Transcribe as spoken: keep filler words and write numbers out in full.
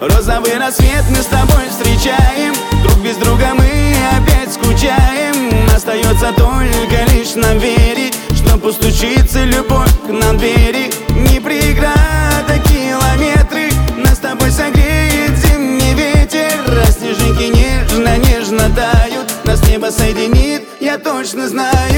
Розовый рассвет мы с тобой встречаем. Друг без друга мы опять скучаем. Остается только лишь нам верить, что постучится любовь к нам двери. Не преграда километры, нас с тобой согреет зимний ветер. А снежинки нежно-нежно тают, нас небо соединит, я точно знаю.